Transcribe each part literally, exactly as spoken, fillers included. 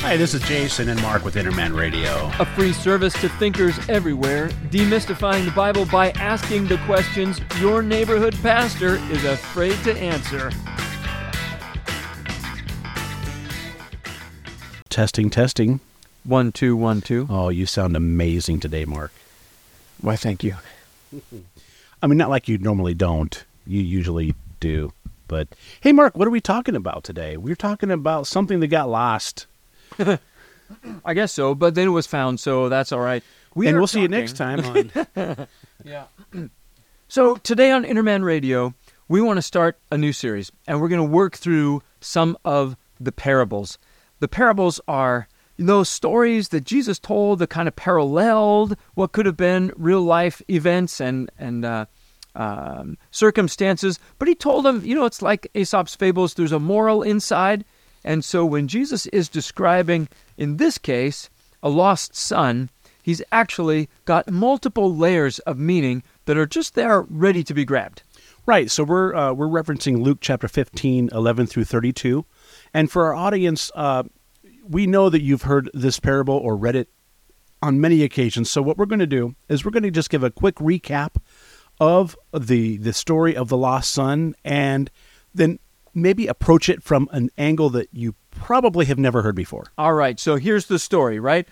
Hi, this is Jason and Mark with Interman Radio. A free service to thinkers everywhere, demystifying the Bible by asking the questions your neighborhood pastor is afraid to answer. Testing, testing. One, two, one, two. Oh, you sound amazing today, Mark. Why, thank you. I mean, not like you normally don't. You usually do. But, hey, Mark, what are we talking about today? We're talking about something that got lost. I guess so, but then it was found, so that's all right. We and are we'll see you talking- next time on... Yeah. So today on Interman Radio, we want to start a new series, and we're going to work through some of the parables. The parables are those stories that Jesus told that kind of paralleled what could have been real-life events and, and uh, um, circumstances. But he told them, you know, it's like Aesop's fables. There's a moral inside. And so when Jesus is describing, in this case, a lost son, he's actually got multiple layers of meaning that are just there ready to be grabbed. Right, so we're uh, we're referencing Luke chapter fifteen, eleven through thirty-two. And for our audience, uh, we know that you've heard this parable or read it on many occasions. So what we're going to do is we're going to just give a quick recap of the the story of the lost son, and then maybe approach it from an angle that you probably have never heard before. All right, so here's the story, right?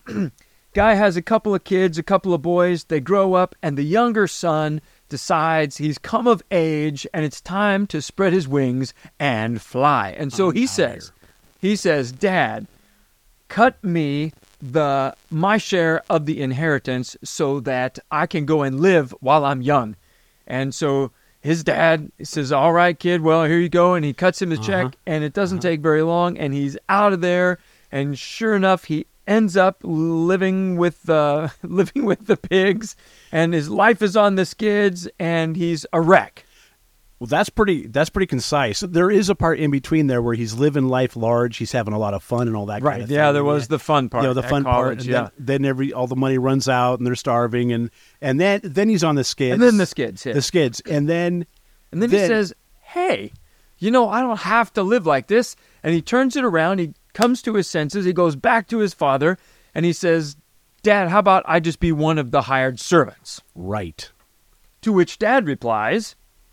Guy has a couple of kids, a couple of boys. They grow up, and the younger son decides he's come of age, and it's time to spread his wings and fly. And so I'm he out says, here. he says, Dad, cut me the my share of the inheritance so that I can go and live while I'm young. And so his dad says, all right, kid, well, here you go. And he cuts him his Uh-huh. check, and it doesn't Uh-huh. take very long, and he's out of there. And sure enough, he ends up living with the living with the pigs, and his life is on the skids, and he's a wreck. Well, that's pretty that's pretty concise. There is a part in between there where he's living life large, he's having a lot of fun and all that Right. kind of yeah, thing. there was the fun part. You know, the at fun part. college, And yeah. then, then every all the money runs out and they're starving, and and then then he's on the skids. And then the skids hit. The skids. And then And then, he Then- says, hey, you know, I don't have to live like this. And he turns it around. He comes to his senses. He goes back to his father, and he says, Dad, how about I just be one of the hired servants? right. To which Dad replies,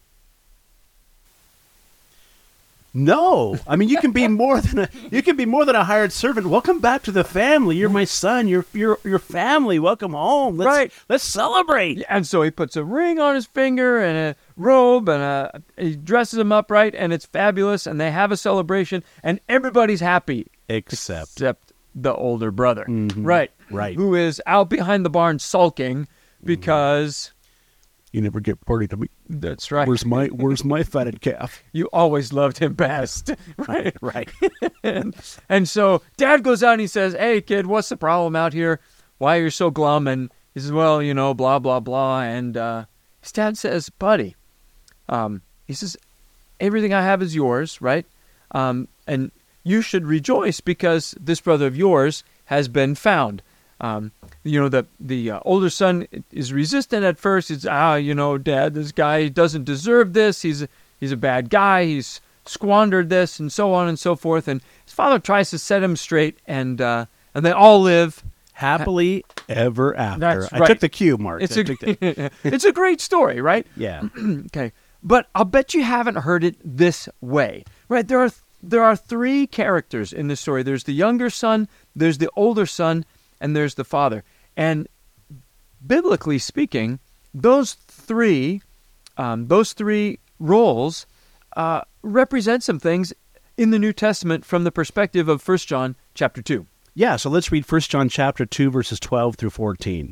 No, I mean you can be more than a you can be more than a hired servant. Welcome back to the family. You're my son. You're you're your family. Welcome home. Let's, Right. Let's celebrate. and so he puts a ring on his finger and a robe, and a, he dresses him up right, and it's fabulous, and they have a celebration, and everybody's happy Except except the older brother. Mhm. Right. Right. Who is out behind the barn sulking because... you never get party to me. That's right. Where's my Where's my fatted calf? You always loved him best, right? Right. and, and so Dad goes out and he says, hey, kid, what's the problem out here? Why are you so glum? And he says, well, you know, blah, blah, blah. And uh, his dad says, buddy, um, he says, everything I have is yours, right? Um, and you should rejoice because this brother of yours has been found. Um, you know, the the uh, older son is resistant at first. He's, ah, you know, Dad, this guy doesn't deserve this. He's he's a bad guy. He's squandered this, and so on and so forth. And his father tries to set him straight, and uh, and they all live Happily ever after. That's I right. took the cue, Mark. It's I a took the- it's a great story, right? yeah. Okay, but I'll bet you haven't heard it this way, right? There are there are three characters in this story. There's the younger son, there's the older son, and there's the father. And biblically speaking, those three, um, those three roles uh, represent some things in the New Testament from the perspective of First John chapter two. Yeah, so let's read First John chapter two, verses twelve through fourteen.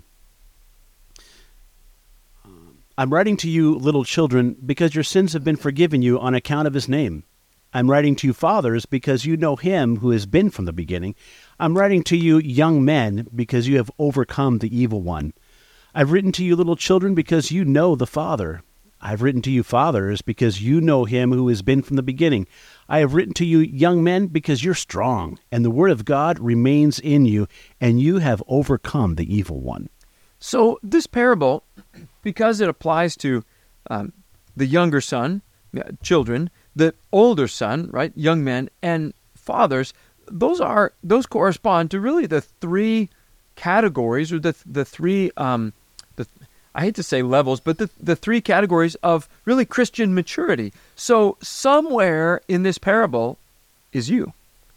I'm writing to you, little children, because your sins have been forgiven you on account of his name. I'm writing to you, fathers, because you know him who has been from the beginning. I'm writing to you, young men, because you have overcome the evil one. I've written to you, little children, because you know the Father. I've written to you, fathers, because you know him who has been from the beginning. I have written to you, young men, because you're strong, and the word of God remains in you, and you have overcome the evil one. So this parable, because it applies to um, the younger son, uh, children, the older son, right, young men, and fathers, those are those correspond to really the three categories, or the the three um, the I hate to say levels, but the the three categories of really Christian maturity. So somewhere in this parable is you.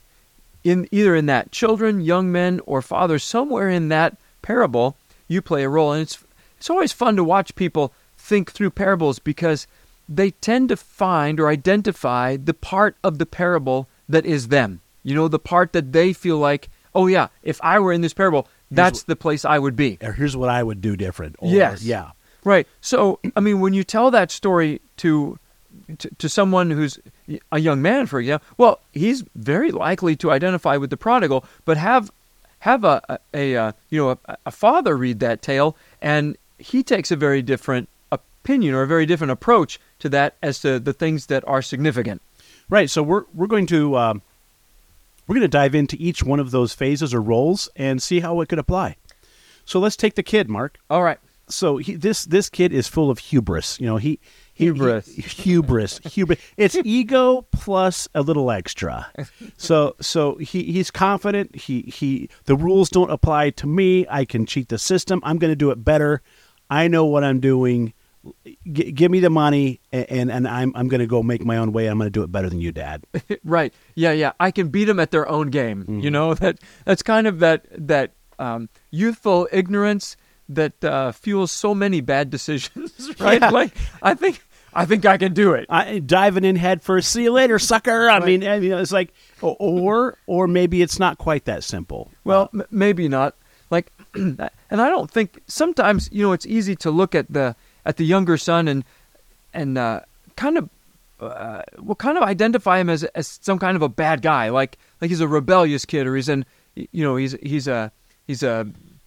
In either in that children, young men, or fathers, somewhere in that parable you play a role, and it's it's always fun to watch people think through parables because they tend to find or identify the part of the parable that is them. You know, the part that they feel like, oh yeah, if I were in this parable, that's the place I would be. Or here's what I would do different. Or, yes. Yeah. Right. So, I mean, when you tell that story to, to to someone who's a young man, for example, well, he's very likely to identify with the prodigal, but have have a a, a, a you know a, a father read that tale, and he takes a very different opinion or a very different approach to that as to the things that are significant. Right. So we're we're going to um, we're going to dive into each one of those phases or roles and see how it could apply. So let's take the kid, Mark. All right. So he, this this kid is full of hubris. You know, he, he Hubris. he- hubris, hubris. It's ego plus a little extra. So so he, he's confident. He he. The rules don't apply to me. I can cheat the system. I'm going to do it better. I know what I'm doing. G- give me the money, and and, and I'm I'm going to go make my own way. I'm going to do it better than you, Dad. Right. Yeah, yeah. I can beat them at their own game. Mm-hmm. You know, that that's kind of that that um, youthful ignorance that uh, fuels so many bad decisions, right? Yeah. Like, I think I think I can do it. I, diving in head first. See you later, sucker. I Right. mean, I mean, it's like, or or maybe it's not quite that simple. Well, m- maybe not. Like, and I don't think sometimes, you know, it's easy to look at the at the younger son and and uh, kind of uh, well, kind of identify him as as some kind of a bad guy, like like he's a rebellious kid, or he's an you know he's he's a he's a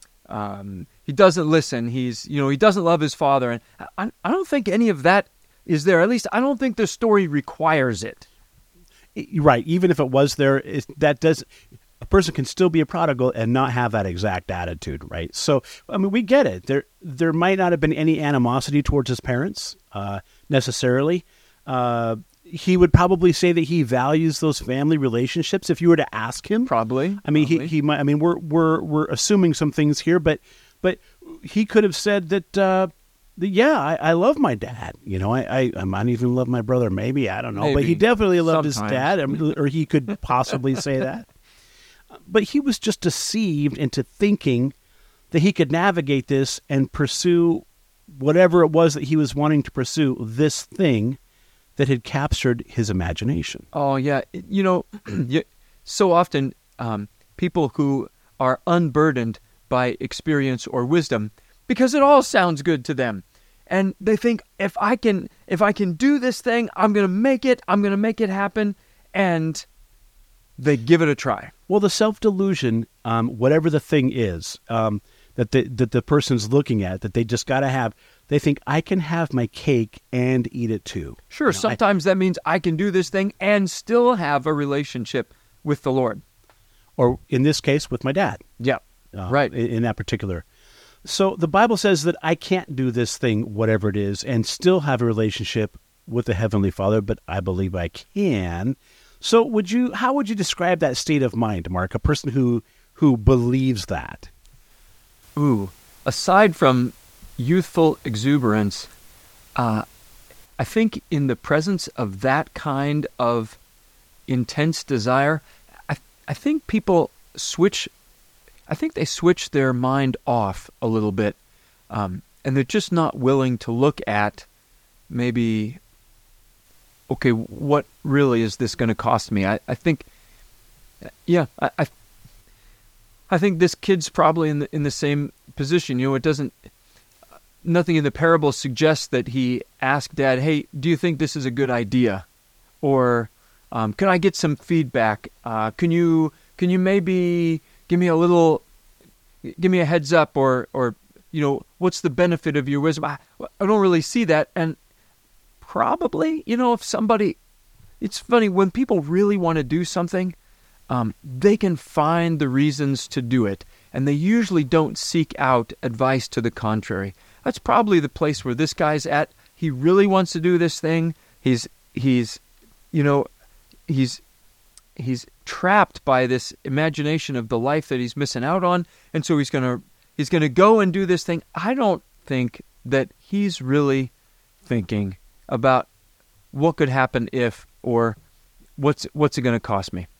um, he doesn't listen. He's you know he doesn't love his father, and I I don't think any of that is there. At least I don't think the story requires it. Right. Even if it was there, it, that does. A person can still be a prodigal and not have that exact attitude, right? So, I mean, we get it. There, there might not have been any animosity towards his parents uh, necessarily. Uh, he would probably say that he values those family relationships. If you were to ask him, Probably. I mean, probably. he he might. I mean, we're we're we're assuming some things here, but but he could have said that. Uh, that, yeah, I, I love my dad. You know, I, I I might even love my brother. Maybe I don't know, but he Maybe. definitely loved his Sometimes. dad, I mean, or he could possibly say that. But he was just deceived into thinking that he could navigate this and pursue whatever it was that he was wanting to pursue, this thing that had captured his imagination. Oh yeah, It- you know, you- so often um, people who are unburdened by experience or wisdom, because it all sounds good to them, and they think if I can, if I can do this thing, I'm gonna make it. I'm gonna make it happen, and they give it a try. Well, the self-delusion, um, whatever the thing is um, that, the, that the person's looking at, that they just got to have, they think, I can have my cake and eat it too. Sure, You know, I- sometimes that means I can do this thing and still have a relationship with the Lord. or in this case, with my dad. Yeah, uh, right. in, in that particular. So the Bible says that I can't do this thing, whatever it is, and still have a relationship with the Heavenly Father, but I believe I can. So would you? How would you describe that state of mind, Mark? A person who who believes that. Ooh, aside from youthful exuberance, uh, I think in the presence of that kind of intense desire, I I think people switch. I think they switch their mind off a little bit, um, and they're just not willing to look at maybe. Okay, what really is this going to cost me? I, I think, yeah, I, I I think this kid's probably in the in the same position. You know, it doesn't. Nothing in the parable suggests that he asked Dad, "Hey, do you think this is a good idea?" Or, um, "Can I get some feedback? Uh, can you can you maybe give me a little, give me a heads up, or or you know, what's the benefit of your wisdom?" I, I don't really see that, and probably, you know, if somebody, it's funny when people really want to do something. Um, they can find the reasons to do it, and they usually don't seek out advice to the contrary. That's probably the place where this guy's at. He really wants to do this thing. He's he's, you know, he's he's trapped by this imagination of the life that he's missing out on, and so he's going to he's going to go and do this thing. I don't think that he's really thinking about what could happen if, or what's what's it going to cost me.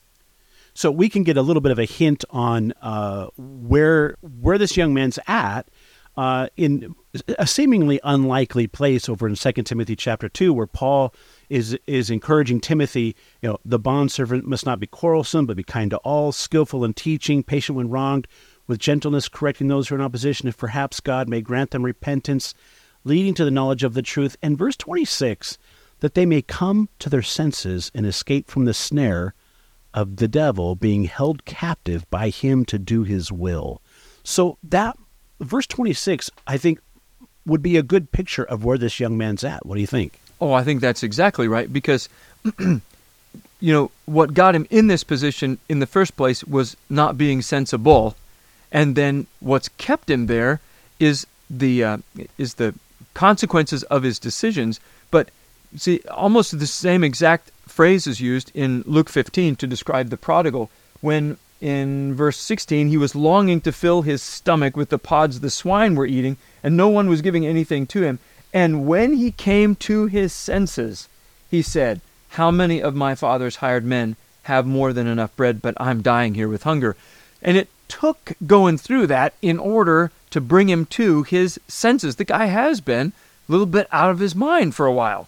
So we can get a little bit of a hint on uh, where where this young man's at uh, in a seemingly unlikely place over in Second Timothy chapter two, where Paul is is encouraging Timothy, you know, the bondservant must not be quarrelsome, but be kind to all, skillful in teaching, patient when wronged, with gentleness correcting those who are in opposition, if perhaps God may grant them repentance, leading to the knowledge of the truth. And verse twenty-six, that they may come to their senses and escape from the snare of the devil, being held captive by him to do his will. So that verse twenty-six, I think, would be a good picture of where this young man's at. What do you think? Oh, I think that's exactly right, because, you know, what got him in this position in the first place was not being sensible, and then what's kept him there is the uh, is the consequences of his decisions. But see, almost the same exact phrase is used in Luke fifteen to describe the prodigal, when in verse sixteen he was longing to fill his stomach with the pods the swine were eating, and no one was giving anything to him. And when he came to his senses, he said, "How many of my father's hired men have more than enough bread, but I'm dying here with hunger?" And it took going through that in order to bring him to his senses. The guy has been a little bit out of his mind for a while.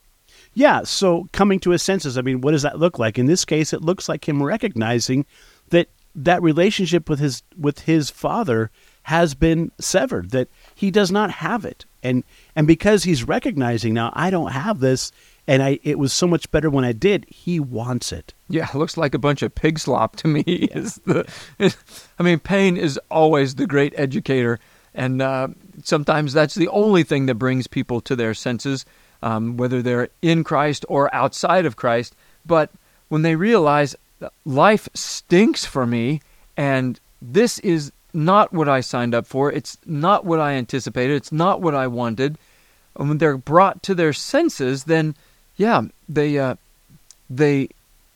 Yeah, so coming to his senses, I mean, what does that look like? In this case, it looks like him recognizing that that relationship with his with his father has been severed, that he does not have it. And and because he's recognizing now, I don't have this, and I it was so much better when I did, he wants it. Yeah, it looks like a bunch of pig slop to me. Yeah. Is the, I mean, pain is always the great educator, and uh, sometimes that's the only thing that brings people to their senses, um, whether they're in Christ or outside of Christ. But when they realize that life stinks for me, and this is not what I signed up for, it's not what I anticipated, it's not what I wanted, and when they're brought to their senses, then, yeah, they uh, they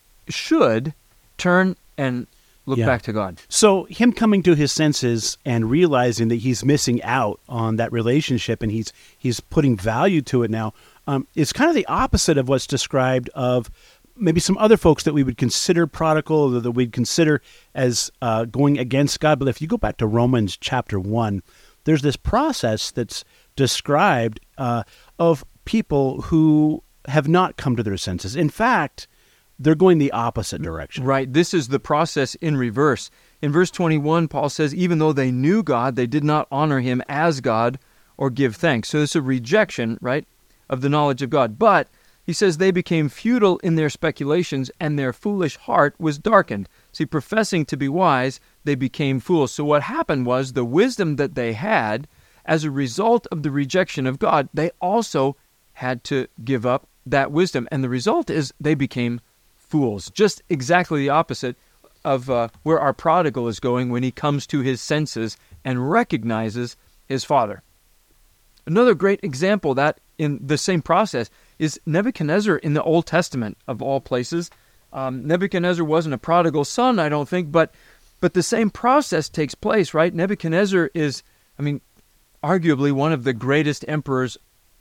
should turn and look Yeah. back to God. So him coming to his senses and realizing that he's missing out on that relationship, and he's he's putting value to it now, um, is kind of the opposite of what's described of maybe some other folks that we would consider prodigal, or that we'd consider as uh, going against God. But if you go back to Romans chapter one, there's this process that's described uh, of people who have not come to their senses. In fact, they're going the opposite direction. Right. This is the process in reverse. In verse twenty-one, Paul says, even though they knew God, they did not honor him as God or give thanks. So it's a rejection, right, of the knowledge of God. But he says they became futile in their speculations, and their foolish heart was darkened. See, professing to be wise, they became fools. So what happened was the wisdom that they had, as a result of the rejection of God, they also had to give up that wisdom. And the result is they became fools. Just exactly the opposite of uh, where our prodigal is going when he comes to his senses and recognizes his father. Another great example of that in the same process is Nebuchadnezzar in the Old Testament, of all places. Um, Nebuchadnezzar wasn't a prodigal son, I don't think, but but the same process takes place, right? Nebuchadnezzar is, I mean, arguably one of the greatest emperors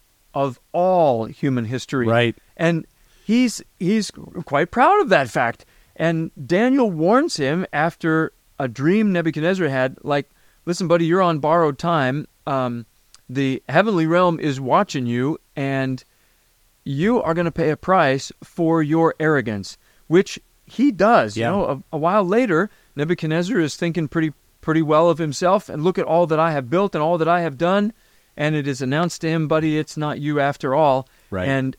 of all human history. Right. And he's he's quite proud of that fact. And Daniel warns him after a dream Nebuchadnezzar had, like, listen, buddy, you're on borrowed time. Um, the heavenly realm is watching you, and you are going to pay a price for your arrogance, which he does. Yeah. You know, a, a while later, Nebuchadnezzar is thinking pretty pretty well of himself, and look at all that I have built and all that I have done, and it is announced to him, buddy, it's not you after all. Right. And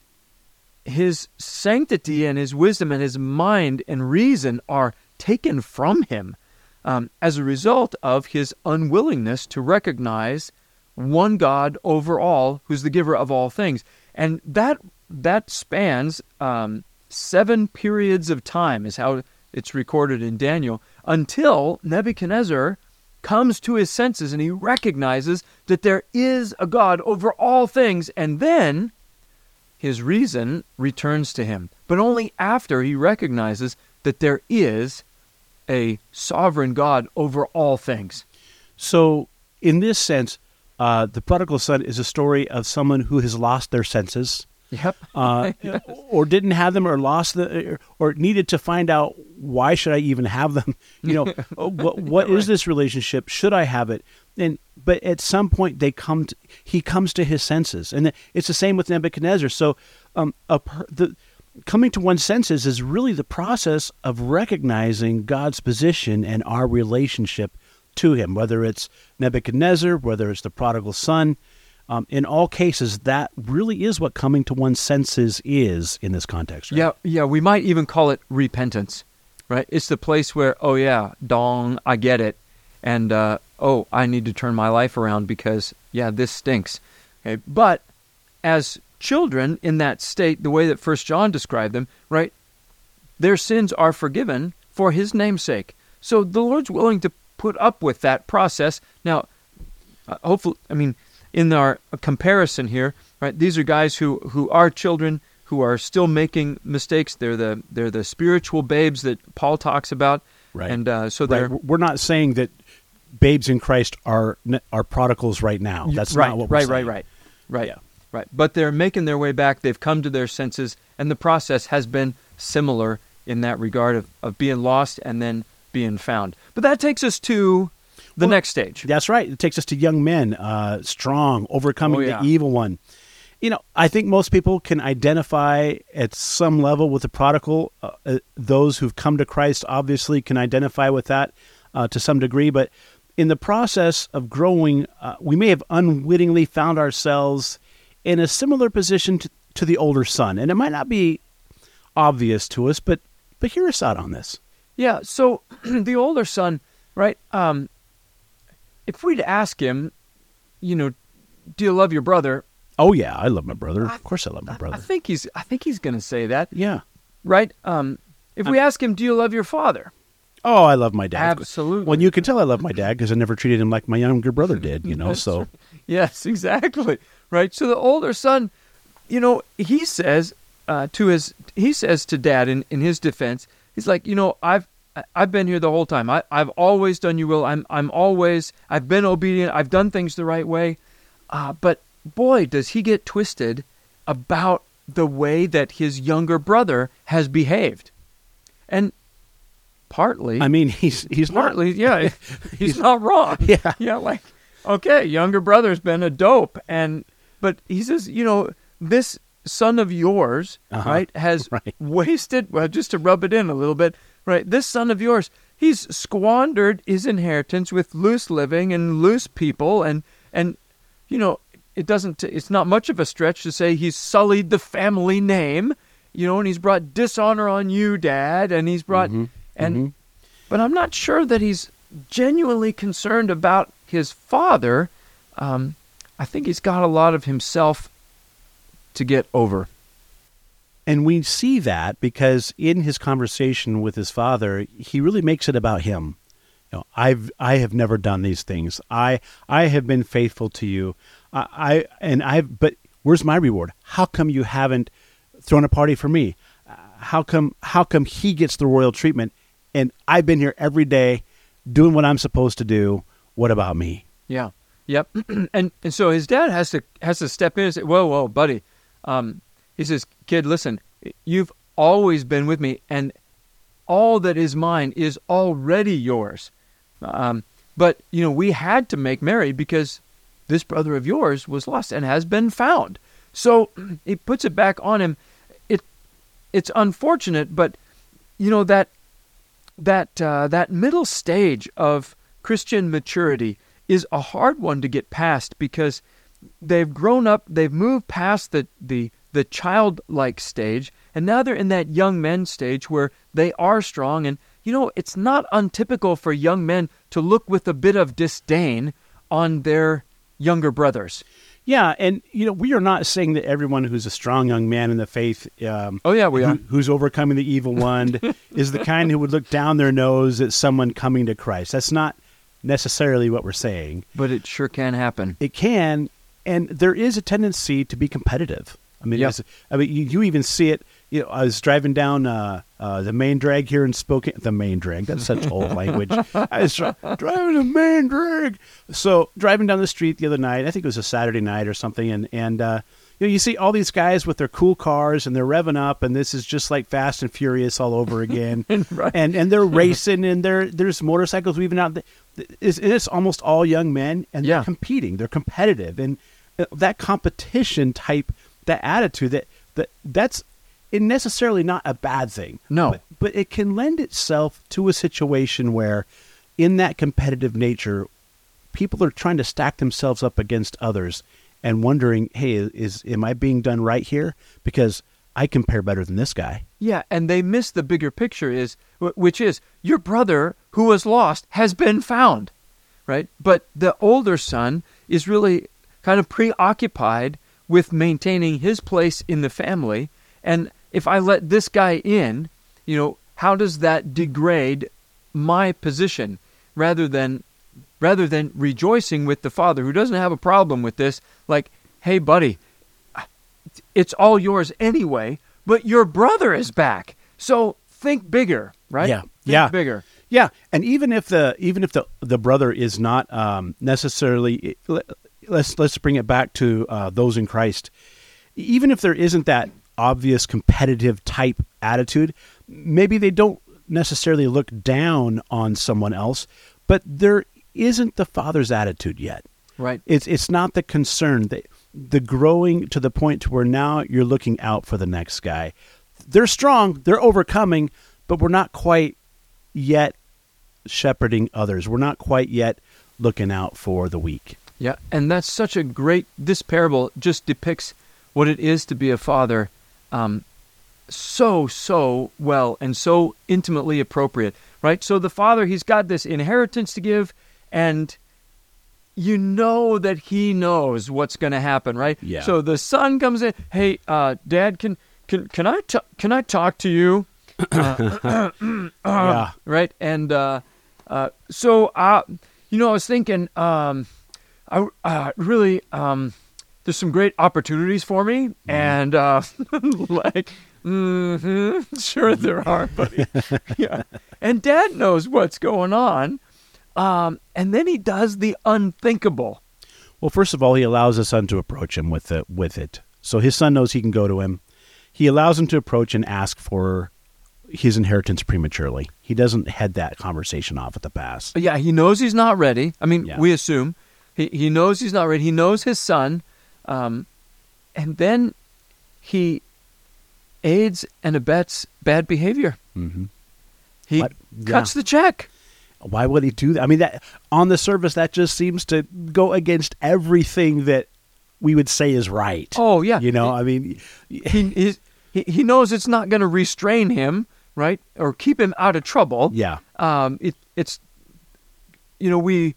his sanctity and his wisdom and his mind and reason are taken from him um, as a result of his unwillingness to recognize one God over all, who's the giver of all things. And that that spans um, seven periods of time, is how it's recorded in Daniel, until Nebuchadnezzar comes to his senses and he recognizes that there is a God over all things, and then his reason returns to him. But only after he recognizes that there is a sovereign God over all things. So, in this sense, uh, the prodigal son is a story of someone who has lost their senses, Yep. uh, or didn't have them, or lost the, or needed to find out, why should I even have them? You know, what what is this relationship? Should I have it? And but at some point they come to, he comes to his senses, and it's the same with Nebuchadnezzar. So, um, a per, the coming to one's senses is really the process of recognizing God's position and our relationship to him, whether it's Nebuchadnezzar, whether it's the prodigal son. Um, in all cases, that really is what coming to one's senses is in this context. Right? Yeah, yeah. We might even call it repentance, right? It's the place where, oh yeah, dong, I get it, and uh, oh, I need to turn my life around because, yeah, this stinks. Okay, but as children in that state, the way that First John described them, right, their sins are forgiven for His name's sake. So the Lord's willing to put up with that process. Now, uh, hopefully, I mean, in our comparison here, right, these are guys who, who are children, who are still making mistakes. They're the they're the spiritual babes that Paul talks about, right? And uh, so they're right. We're not saying that babes in Christ are are prodigals right now. That's right, not what we're right, saying. right, right, right, Yeah. right. But they're making their way back. They've come to their senses, and the process has been similar in that regard of, of being lost and then being found. But that takes us to the Well, next stage. That's right. It takes us to young men, uh, strong, overcoming Oh, yeah. the evil one. You know, I think most people can identify at some level with the prodigal. Uh, uh, those who've come to Christ obviously can identify with that uh, to some degree. But in the process of growing, uh, we may have unwittingly found ourselves in a similar position to, to the older son. And it might not be obvious to us, but but hear us out on this. Yeah, so the older son, right, um, if we'd ask him, you know, do you love your brother? Oh, yeah, I love my brother. Of course I love my I brother. think he's I think he's going to say that, Yeah. right? Um, if we ask him, do you love your father? Oh, I love my dad. Absolutely. Well, you can tell I love my dad because I never treated him like my younger brother did, you know, That's so. right. Yes, exactly. Right. So the older son, you know, he says uh, to his, he says to dad in, in his defense, he's like, you know, I've, I've been here the whole time. I, I've always done your will. I'm, I'm always, I've been obedient. I've done things the right way. Uh, but boy, does he get twisted about the way that his younger brother has behaved. And partly, I mean, he's he's partly, not, yeah, he's not wrong. Yeah. Yeah, like, okay, younger brother's been a dope. And, but he says, you know, this son of yours, Uh-huh. right, has Right. wasted, well, just to rub it in a little bit, right, this son of yours, he's squandered his inheritance with loose living and loose people. And, and you know, it doesn't, it's not much of a stretch to say he's sullied the family name, you know, and he's brought dishonor on you, Dad, and he's brought, Mhm. and, Mhm. but I'm not sure that he's genuinely concerned about his father. Um, I think he's got a lot of himself to get over. And we see that because in his conversation with his father, he really makes it about him. You know, I've I have never done these things. I I have been faithful to you. I, I and I've but where's my reward? How come you haven't thrown a party for me? Uh, How come how come he gets the royal treatment and I've been here every day doing what I'm supposed to do? What about me? Yeah. Yep. and and so his dad has to has to step in and say, "Whoa, whoa, buddy." Um, he says, "Kid, listen. You've always been with me, and all that is mine is already yours. Um, but you know, we had to make merry because this brother of yours was lost and has been found." So he puts it back on him. It it's unfortunate, but you know that that uh, that middle stage of Christian maturity is a hard one to get past because they've grown up, they've moved past the, the, the childlike stage, and now they're in that young men stage where they are strong. And, you know, it's not untypical for young men to look with a bit of disdain on their younger brothers. Yeah, and you know we are not saying that everyone who's a strong young man in the faith, um, Oh, yeah, we who- are. who's overcoming the evil one, is the kind who would look down their nose at someone coming to Christ. That's not necessarily what we're saying. But it sure can happen. It can, and there is a tendency to be competitive. I mean, Yep. it's, I mean, you, you even see it. You know, I was driving down uh, uh, the main drag here in Spokane. The main drag. That's such old language. I was dri- driving the main drag. So driving down the street the other night. I think it was a Saturday night or something, and and uh, you know, you see all these guys with their cool cars and they're revving up, and this is just like Fast and Furious all over again. Right. And and they're racing, and there there's motorcycles weaving out. It's, it's almost all young men, and Yeah. they're competing. They're competitive, and that competition type, that attitude, that that that's it necessarily not a bad thing. No. but, but it can lend itself to a situation where, in that competitive nature, people are trying to stack themselves up against others and wondering, hey, is am I being done right here? Because I compare better than this guy. Yeah, and they miss the bigger picture, is wh- which is your brother who was lost has been found, right? But the older son is really kind of preoccupied with maintaining his place in the family. And if I let this guy in, you know, how does that degrade my position rather than rather than rejoicing with the father who doesn't have a problem with this? Like, hey, buddy, it's all yours anyway, but your brother is back. So think bigger, right? Yeah, Think yeah. bigger. Yeah, and even if the even if the the brother is not um, necessarily, let's let's bring it back to uh, those in Christ. Even if there isn't that obvious competitive type attitude, maybe they don't necessarily look down on someone else, but there isn't the father's attitude yet. Right. It's it's not the concern, the the growing to the point to where now you're looking out for the next guy. They're strong, they're overcoming, but we're not quite yet shepherding others. We're not quite yet looking out for the weak. Yeah, and that's such a great, this parable just depicts what it is to be a father um, so, so well and so intimately appropriate, right? So the father, he's got this inheritance to give, and you know that he knows what's going to happen, right? Yeah. So the son comes in, hey, uh, Dad, can can can I t- can I talk to you? Uh, Yeah. Right, and uh, uh, so uh, you know, I was thinking, um, I uh, really um, there's some great opportunities for me, Mm-hmm. and uh, like, mm-hmm, sure there are, buddy. Yeah, and Dad knows what's going on. Um, and then he does the unthinkable. Well, first of all, he allows his son to approach him with it, with it. So his son knows he can go to him. He allows him to approach and ask for his inheritance prematurely. He doesn't head that conversation off at the pass. Yeah, he knows he's not ready. I mean, Yeah. we assume. He he knows he's not ready. He knows his son. Um, and then he aids and abets bad behavior. Mm-hmm. He What? cuts Yeah. the check. Why would he do that? I mean, that on the surface, that just seems to go against everything that we would say is right. Oh, yeah. You know, I mean, He, he's, he, he knows it's not going to restrain him, right? Or keep him out of trouble. yeah. Um, it, it's, you know, we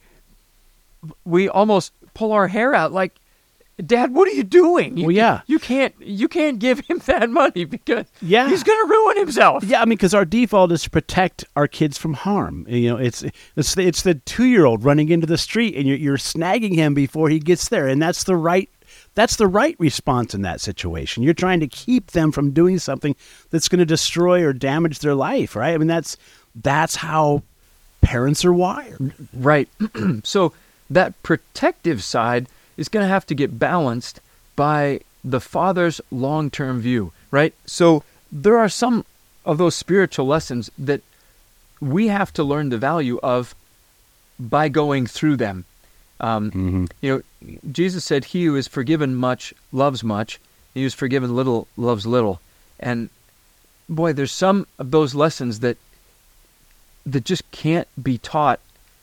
we almost pull our hair out like, Dad, what are you doing? You, Well, yeah. You can't you can't give him that money because Yeah. he's going to ruin himself. Yeah, I mean, because our default is to protect our kids from harm. You know, it's it's the, it's the two-year-old running into the street, and you're, you're snagging him before he gets there, and that's the right that's the right response in that situation. You're trying to keep them from doing something that's going to destroy or damage their life, right? I mean, that's that's how parents are wired. Right. So that protective side is going to have to get balanced by the father's long-term view, right? So there are some of those spiritual lessons that we have to learn the value of by going through them. Um, Mm-hmm. You know, Jesus said, he who is forgiven much loves much. He who is forgiven little loves little. And boy, there's some of those lessons that that just can't be taught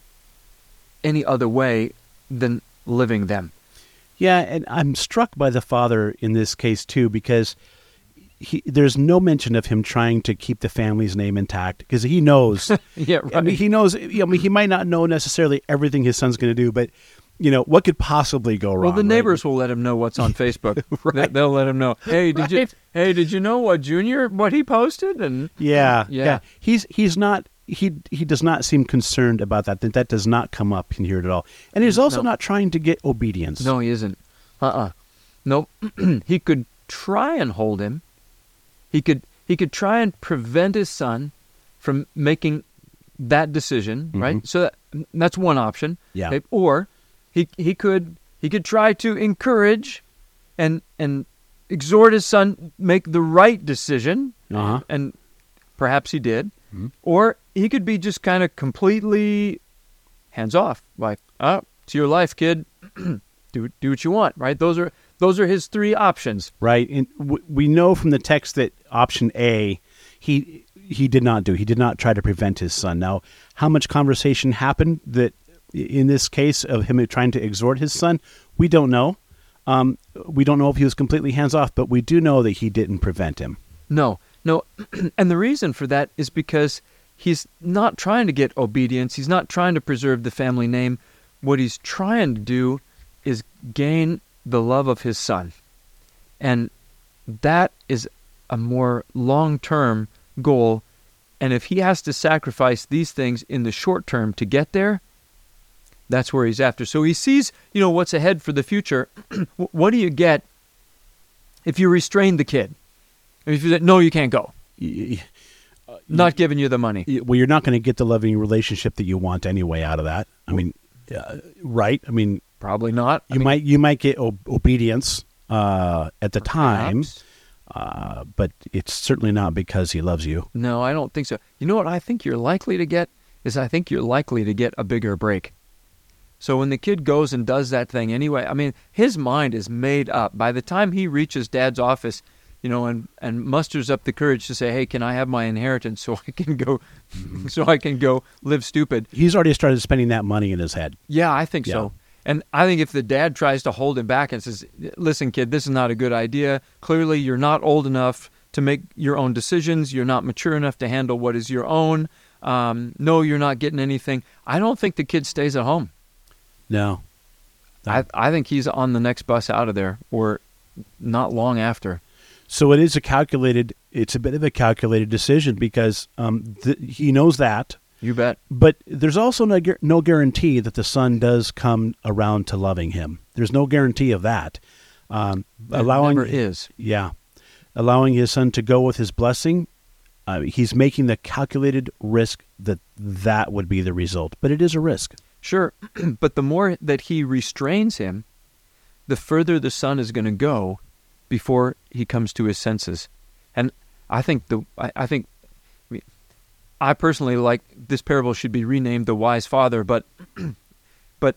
any other way than living them. Yeah, and I'm struck by the father in this case too, because he, there's no mention of him trying to keep the family's name intact, because he knows. Yeah, right. I mean, he knows. I mean, he might not know necessarily everything his son's going to do, but you know what could possibly go wrong. Well, the right? neighbors will let him know what's on Facebook. They- They'll let him know. Hey, did you? Right. Hey, did you know what Junior what he posted? And Yeah, Yeah. yeah, He's he's not. He he does not seem concerned about that. That that does not come up in here at all. And he's also No. not trying to get obedience. no, he isn't. Uh-uh. Nope. He could try and hold him. He could he could try and prevent his son from making that decision, Mm-hmm. right? So that, that's one option. Yeah. Okay? Or he he could he could try to encourage and and exhort his son make the right decision, Uh-huh. and perhaps he did. Mm-hmm. Or he could be just kind of completely hands off, like, oh, it's your life, kid. do do what you want, right? Those are those are his three options. Right. And w- we know from the text that option A, he he did not do. He did not try to prevent his son. Now, how much conversation happened that in this case of him trying to exhort his son, we don't know. Um, we don't know if he was completely hands off, but we do know that he didn't prevent him. No, no. And the reason for that is because he's not trying to get obedience. He's not trying to preserve the family name. What he's trying to do is gain the love of his son. And that is a more long-term goal. And if he has to sacrifice these things in the short term to get there, that's where he's after. So he sees, you know, what's ahead for the future. What do you get if you restrain the kid? If you say, no, you can't go. Y- Not giving you the money. y- Well, you're not going to get the loving relationship that you want anyway out of that. I mean, uh, right? I mean, Probably not. I you mean, might you might get ob- obedience uh, at the time, perhaps. uh, but it's certainly not because he loves you. No, I don't think so. You know what I think you're likely to get is I think you're likely to get a bigger break. So when the kid goes and does that thing anyway, I mean, his mind is made up. By the time he reaches Dad's office, you know, and, and musters up the courage to say, hey, can I have my inheritance so I can go so I can go live stupid? He's already started spending that money in his head. Yeah, I think Yeah. so. And I think if the dad tries to hold him back and says, listen, kid, this is not a good idea. Clearly, you're not old enough to make your own decisions. You're not mature enough to handle what is your own. Um, no, you're not getting anything. I don't think the kid stays at home. No. I, I think he's on the next bus out of there, or not long after. So it is a calculated, it's a bit of a calculated decision because um, th- he knows that. You bet. But there's also no, gu- no guarantee that the son does come around to loving him. There's no guarantee of that. Um, It allowing never is. Yeah. Allowing his son to go with his blessing, uh, he's making the calculated risk that that would be the result. But it is a risk. Sure, but the more that he restrains him, the further the son is going to go before he comes to his senses. And I think the I, I think I, mean, I personally like this parable should be renamed the wise father, but but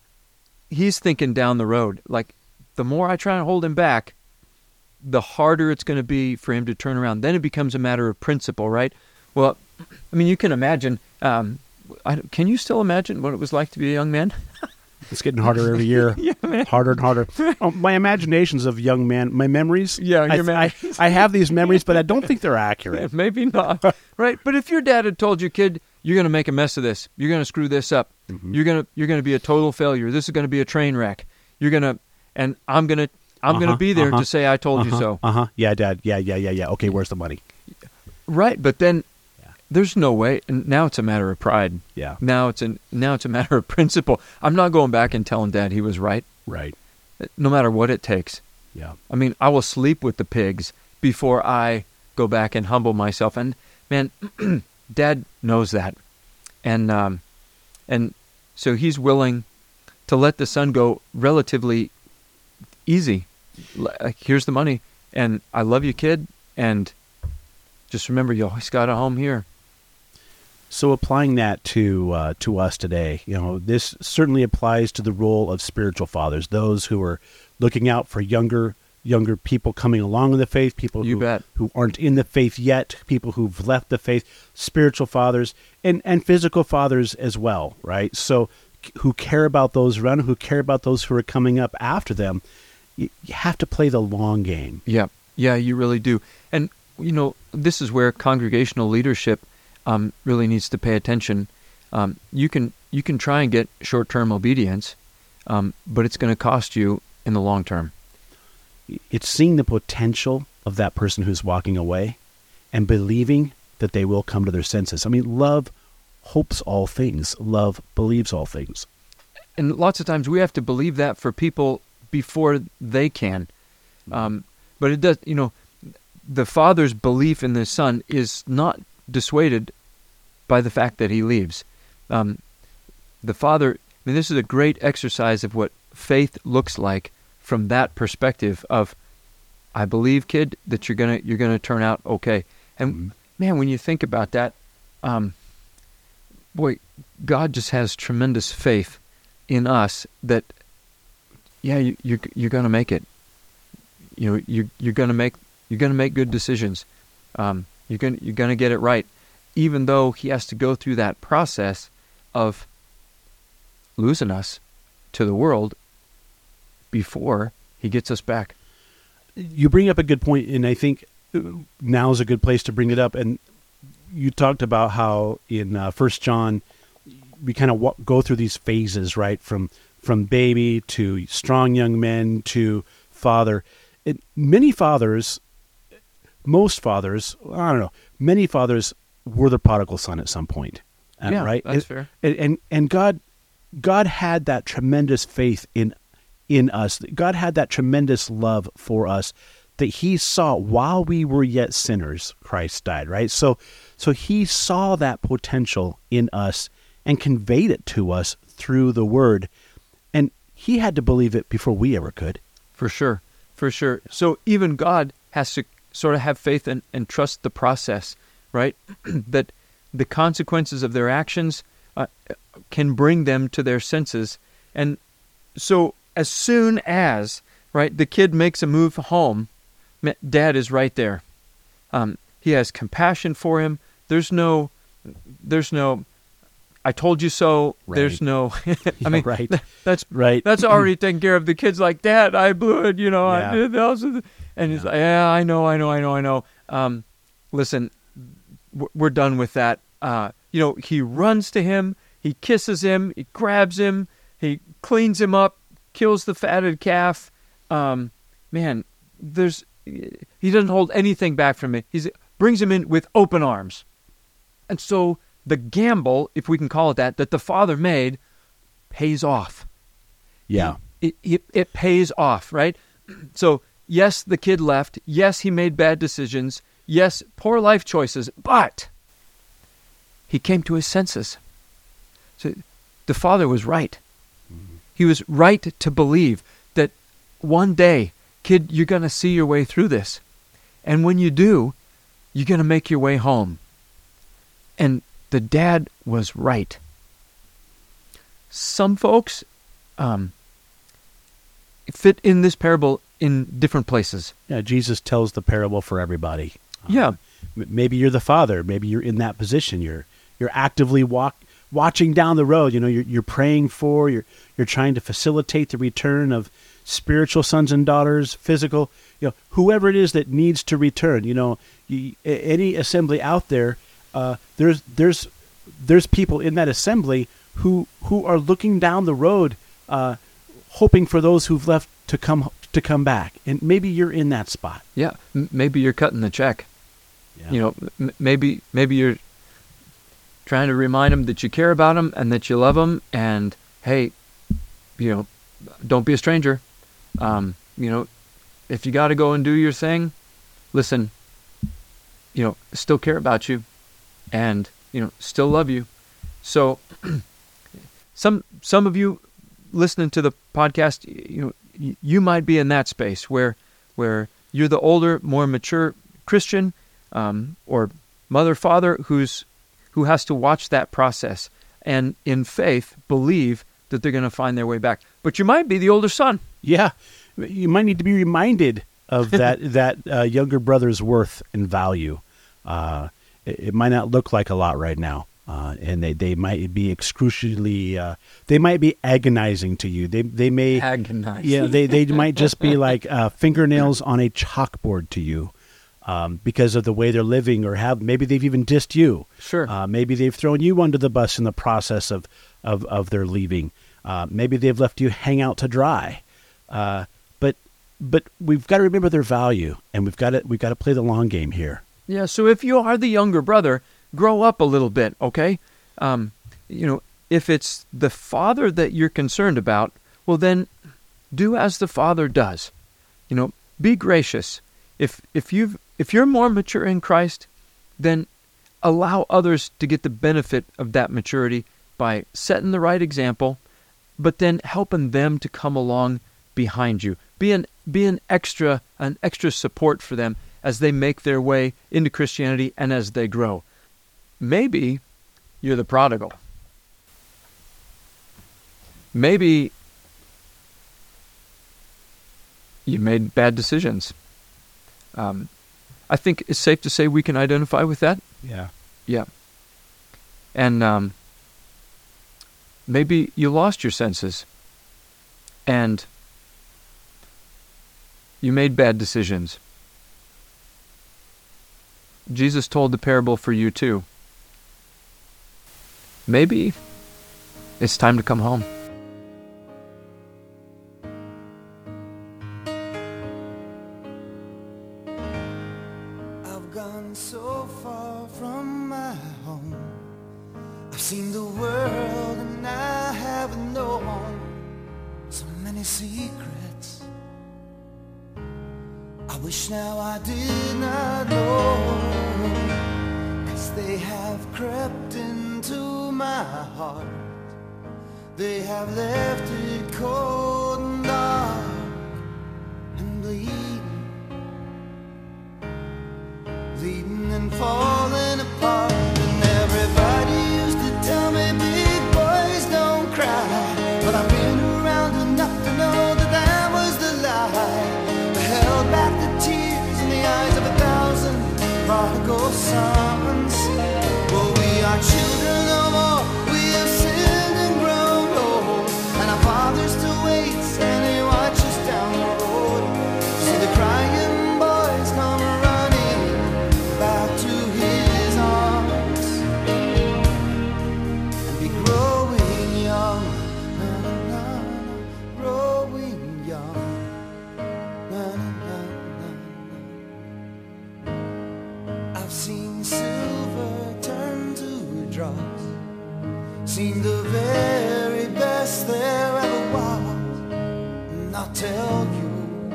he's thinking down the road. Like the more I try and hold him back, the harder it's going to be for him to turn around. Then it becomes a matter of principle, right? Well, I mean, you can imagine. Um, I, can you still imagine what it was like to be a young man? It's getting harder every year. Yeah, man. Harder and harder. Oh, my imaginations of young man, my memories. Yeah, your I, memories. I, I have these memories, but I don't think they're accurate. Maybe not. Right? But if your dad had told you, kid, you're going to make a mess of this. You're going to screw this up. Mm-hmm. You're going to you're going to be a total failure. This is going to be a train wreck. You're going to and I'm going to I'm going Uh-huh, to be there uh-huh, to say I told you Uh-huh, so. Uh huh. Yeah, Dad. Yeah, yeah, yeah, yeah. Okay, where's the money? Right, but then Yeah. there's no way. And now it's a matter of pride. Yeah. Now it's an now it's a matter of principle. I'm not going back and telling Dad he was right, Right. no matter what it takes. Yeah. I mean, I will sleep with the pigs before I go back and humble myself. And man, Dad knows that, and um, and so he's willing to let the son go relatively easy. Like, here's the money, and I love you, kid, and just remember, you always got a home here. So applying that to uh, to us today, you know, this certainly applies to the role of spiritual fathers, those who are looking out for younger younger people coming along in the faith, people You who, bet. who aren't in the faith yet, people who've left the faith, spiritual fathers, and, and physical fathers as well, right? So c- who care about those around, who care about those who are coming up after them. You, you have to play the long game. Yeah, yeah, you really do. And, you know, this is where congregational leadership um, really needs to pay attention. Um, you can you can try and get short-term obedience, um, but it's going to cost you in the long term. It's seeing the potential of that person who's walking away and believing that they will come to their senses. I mean, love hopes all things. Love believes all things. And lots of times we have to believe that for people before they can. Um, but it does, you know, the father's belief in the son is not dissuaded by the fact that he leaves. Um, the father, I mean, this is a great exercise of what faith looks like from that perspective of, I believe, kid, that you're gonna you're gonna turn out okay. And mm-hmm. man, when you think about that, um, boy, God just has tremendous faith in us that, yeah, you, you're you're gonna make it. You know, you're you're gonna make you're gonna make good decisions. Um, you're gonna you're gonna get it right, even though He has to go through that process of losing us to the world before He gets us back. You bring up a good point, and I think now is a good place to bring it up. And you talked about how in uh, First John, we kind of w- go through these phases, right? From from baby to strong young men to father. It, many fathers, most fathers, I don't know, many fathers were the prodigal son at some point, uh, yeah, right? That's it, fair. And, and and God, God had that tremendous faith in in us. God had that tremendous love for us that He saw while we were yet sinners, Christ died, right? So, so He saw that potential in us and conveyed it to us through the Word, and He had to believe it before we ever could. For sure, for sure. So even God has to sort of have faith and, and trust the process, right? That the consequences of their actions uh, can bring them to their senses. And so as soon as, right, the kid makes a move home, Dad is right there. Um, he has compassion for him. There's no, there's no, I told you so. Right. There's no, I Yeah, mean, right. th- that's right. That's already taken care of. The kid's like, Dad, I blew it, you know. Yeah. I did that. And Yeah. he's like, yeah, I know, I know, I know, I know. Um, listen, w- we're done with that. Uh, you know, he runs to him, he kisses him, he grabs him, he cleans him up, kills the fatted calf. Um, man, there's he doesn't hold anything back from it. He brings him in with open arms. And so the gamble, if we can call it that, that the father made pays off. Yeah. It, it, it pays off, right? So, yes, the kid left. Yes, he made bad decisions. Yes, poor life choices. But he came to his senses. So the father was right. Mm-hmm. He was right to believe that one day, kid, you're going to see your way through this. And when you do, you're going to make your way home. And the dad was right. Some folks um, fit in this parable in different places. Yeah, Jesus tells the parable for everybody. Yeah. Um, maybe you're the father. Maybe you're in that position. You're you're actively walk, watching down the road. You know, you're you're praying for, you're you're trying to facilitate the return of spiritual sons and daughters, physical, you know, whoever it is that needs to return. You know, you, any assembly out there, uh, there's there's there's people in that assembly who who are looking down the road, uh, hoping for those who've left to come to come back. And maybe you're in that spot. Yeah, M- maybe you're cutting the check. Yeah. You know, m- maybe maybe you're trying to remind them that you care about them and that you love them. And hey, you know, don't be a stranger. Um, you know, if you got to go and do your thing, listen, you know, still care about you and, you know, still love you. So some some of you listening to the podcast, you know, y- you might be in that space where where you're the older, more mature Christian um, or mother, father who's who has to watch that process and in faith believe that they're going to find their way back. But you might be the older son. Yeah, you might need to be reminded of that that uh, younger brother's worth and value. Uh, it, it might not look like a lot right now, uh, and they, they might be excruciatingly. Uh, they might be agonizing to you. They they may Agonizing. Yeah, they they might just be like uh, fingernails on a chalkboard to you, um, because of the way they're living, or have maybe they've even dissed you. Sure. Uh, maybe they've thrown you under the bus in the process of of, of their leaving. Uh, maybe they've left you hang out to dry. Uh, but but we've got to remember their value, and we've got to we've got to play the long game here. Yeah. So if you are the younger brother, grow up a little bit, okay? Um, you know, if it's the father that you're concerned about, well then, do as the father does. You know, be gracious. If if you've if you're more mature in Christ, then allow others to get the benefit of that maturity by setting the right example, but then helping them to come along behind you. Be an be an extra an extra support for them as they make their way into Christianity and as they grow. Maybe you're the prodigal. Maybe you made bad decisions. Um, I think it's safe to say we can identify with that. Yeah. Yeah. And um, maybe you lost your senses and you made bad decisions. Jesus told the parable for you too. Maybe it's time to come home. I've gone so far from my home. I've seen the world and I haven't known so many secrets. I wish now I did not know, 'cause they have crept into my heart. They have left it cold and dark and bleeding, bleeding and falling apart. And everybody used to tell me big boys don't cry, but I've been around enough to know that that was the lie. I held back the tears in the eyes of a thousand prodigal sons. Well, we are children of all, we have sinned and grown old, and our Father still waits and He watches down the road. See the crying boys come running back to His arms and be growing young, na, na, na, growing young, na, na, na, na, na. I've seen silver turn to dross, seen the very best there ever was, and I'll tell you,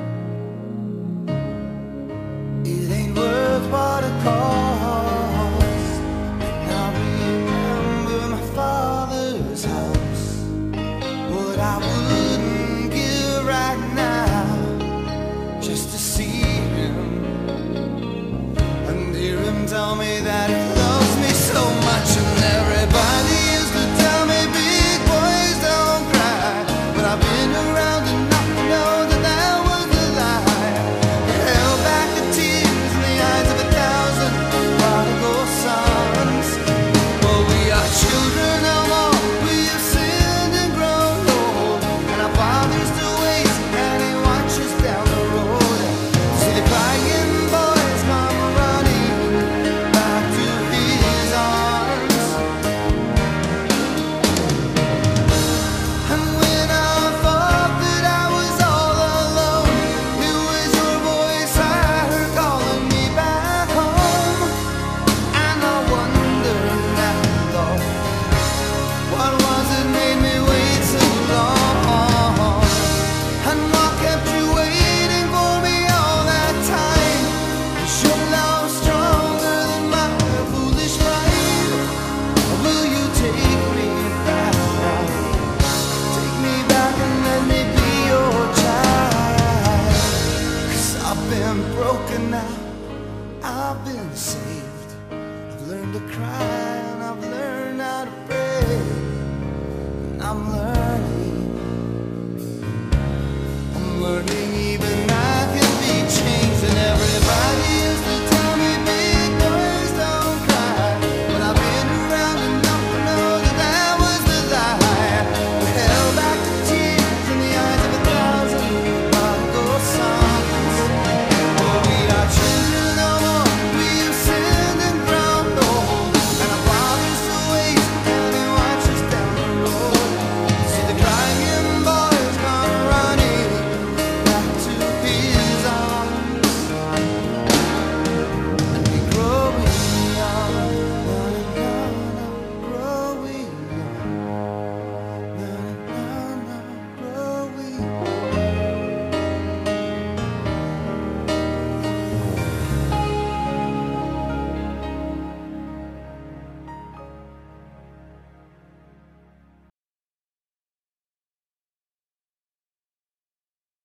it ain't worth what it costs. And I remember my father's house, what I wouldn't give right now just to see him and hear him tell me that he loves me so much. And everybody used to tell me big boys don't cry, but I've been around enough to know that that was a lie. I held back the tears in the eyes of a thousand prodigal sons. Well, we are children of all, we have sinned and grown old, and our Father still waits and He watches down the road. See the crying boys come running back to His arms. And when I thought that I was all alone, it was your voice I heard calling me back home. And I wonder now, Lord, what was it made me wait so long? And what kept you waiting for me all that time? Is your love stronger than my foolish pride? Or will you take me back now? Take me back and let me be your child. 'Cause I've been broken now, I've been saved. I've learned to cry and I've learned how to pray. And I'm learning, I'm learning